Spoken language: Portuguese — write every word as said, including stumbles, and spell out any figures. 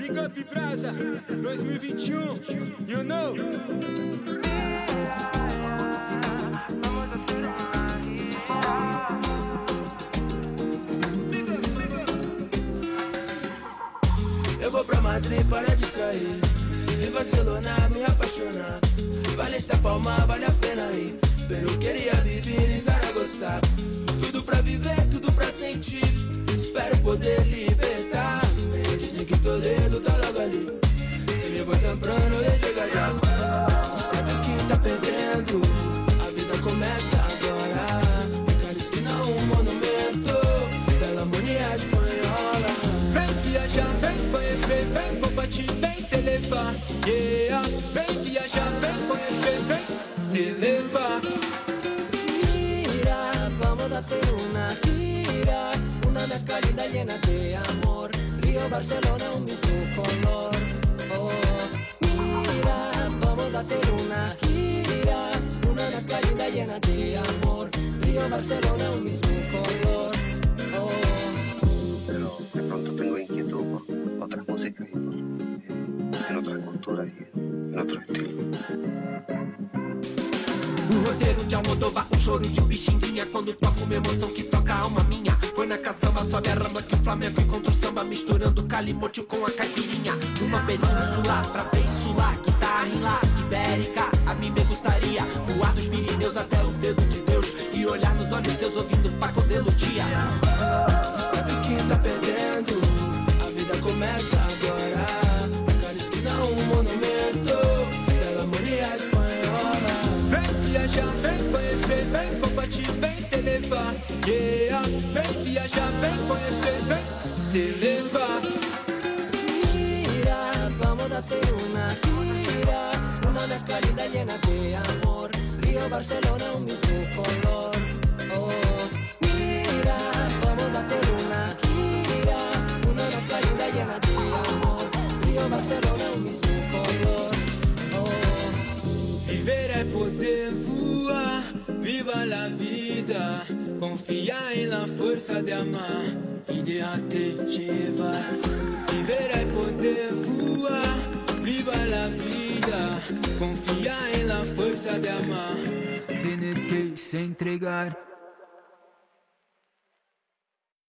Big Up Brasa, dois mil e vinte e um, you know. Eu vou pra Madrid para distrair, em Barcelona me apaixonar, Valência, Palma, vale a pena ir, pero queria viver em Zaragoza. Tudo pra viver, tudo pra sentir, espero poder libertar-me. Dizem que Toledo tá logo ali, se me vou temprano eu chego já. Não sabe que tá perdendo, a vida começa agora. Em cada esquina um monumento, Bela Harmonia espanhola. Vem viajar, vem conhecer, vem compartir, vem se elevar, yeah. Vem viajar, vem conhecer, vem se elevar. Mira, vamos a hacer una gira, una mezcla linda llena de amor. Río, Barcelona, un mismo color. Oh, mira, vamos a hacer una gira, una mezcla linda llena de amor. Río, Barcelona, un mismo color. Oh. Pero de pronto tengo inquietud por otras músicas y por, eh, en otras culturas y en otros estilos. O roteiro de Almodóvar, um choro de Pixinguinha. Quando toca uma emoção que toca a alma minha. Põe na caçamba, sobe a ramba que o Flamengo encontra o samba, misturando calimote com a caipirinha. Uma península pra ver insular, guitarra em lá, ibérica. A mim me gustaria voar dos Pirineus até o dedo de Deus e olhar nos olhos teus ouvindo Paco de Lucia. Sabe que tá perdendo, a vida começa agora. A cada esquina um monumento, Bela Harmonia espanhola. Vem viajar, vem conhecer, vem compartir, vem se elevar, yeah. Vem viajar, vem conhecer, vem se elevar. Mira, vamos a hacer una gira, una mezcla linda llena de amor. Río, Barcelona, un mismo color. Oh, mira, vamos a hacer una gira, una mezcla linda llena de amor. Río, Barcelona, un mismo color. Oh. Viver é poder voar, viva la vida, confiar en la fuerza de amar y déjate llevar. Viver é poder voar, viva la vida, confiar en la fuerza de amar, tener que se entregar.